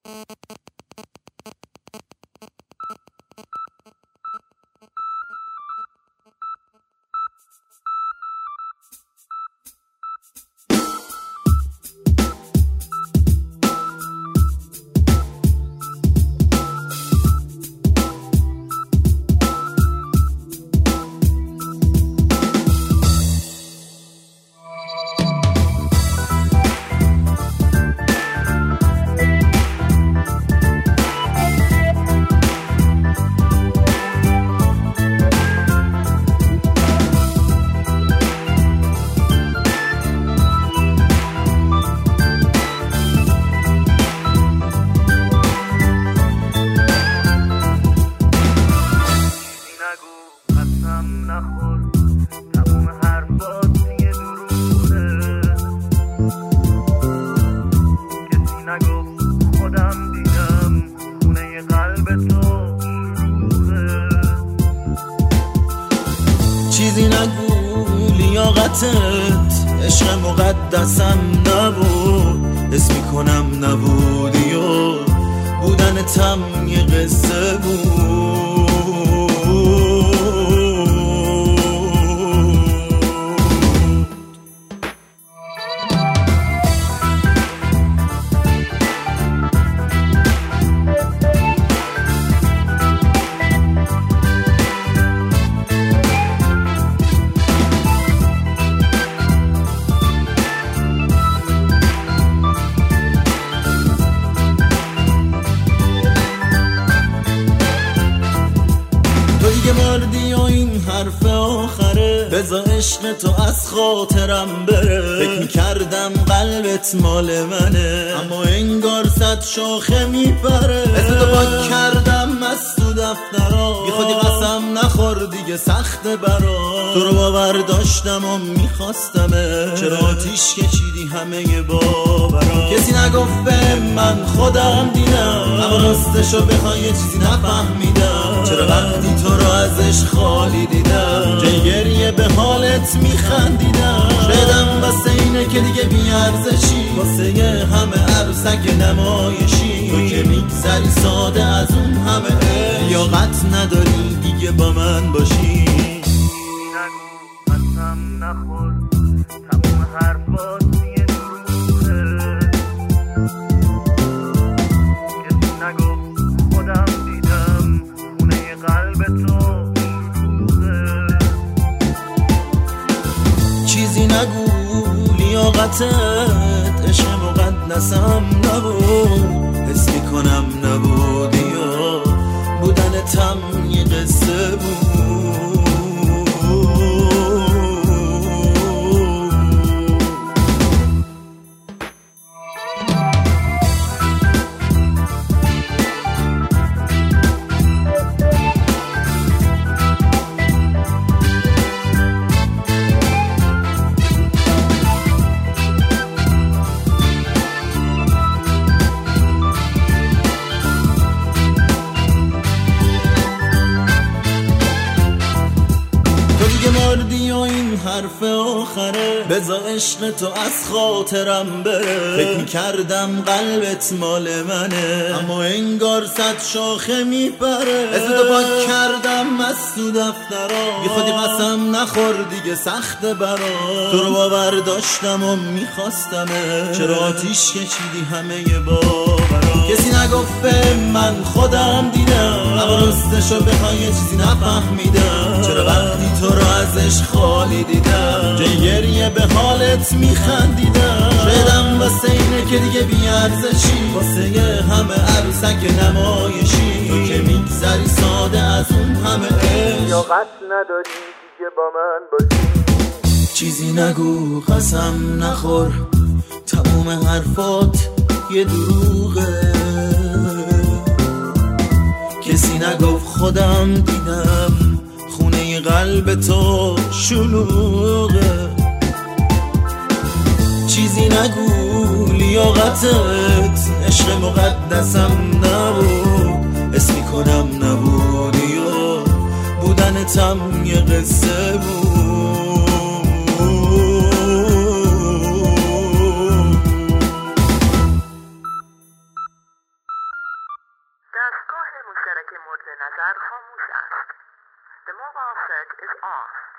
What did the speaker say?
چیزی نگو لیاقتت عشق مقدسم نبود، حس میکنم نبودی و بودنتم یه قصه بود. مردی و این حرف آخره، بذار عشق تو از خاطرم بره. فکر میکردم قلبت مال منه، اما انگار صد شاخه میپره. اسم تو پاک کردم از تو دفترا، بی خودی قسم نخور دیگه سخته برا. تو رو باور داشتم و میخواستمه، چرا آتیش کشیدی همه باورا. کسی نگفت به من خودم دیدم، اما راستشو بخوای یه چیزی نفهمیدم. چرا وقتی تو رو ازش خالی دیدم، جای گریه به حالت میخندیدم. شایدم واسه اینه که دیگه بیارزشی، واسه همه عروسک نمایشی. تو که میگذری ساده از اون همه، لیاقت نداری دیگه با من باشی. نگو قسم نخور، تموم حرفات یه دروغه. کسی نگفت خودم دیدم، خونه قلب تو شلوغه. چیزی نگو لیاقتت عشق مقدسم نبود، حس میکنم نبودی و بودنتم یه قصه بود. مردی و این حرف آخره، بذار عشق تو از خاطرم بره. فکر میکردم قلبت مال منه، اما انگار صد شاخه میپره. اسم تو پاک کردم از تو دفترا، بی خودی قسم نخور دیگه سخته برا. تو رو باور داشتم و میخواستمه، چرا آتیش کشیدی همه باورا. کسی نگفت به من خودم دیدم، اما راستشو بخوای یه چیزی نفهمیدم. چرا وقتی تو رو ازش خالی دیدم، جای گریه به حالت میخندیدم. شایدم واسه اینه که دیگه بیارزشی، واسه همه عروسک نمایشی. تو که میگذری ساده از اون همه، لیاقت نداری دیگه با من باشی. چیزی نگو قسم نخور، تموم حرفات یه دروغه. کسی نگفت خودم دیدم، خونه قلب تو شلوغه. چیزی نگو لیاقتت عشق مقدسم نبود، حس میکنم نبودی و بودنتم یه قصه بود. نظر خاموش است. The mobile set is off.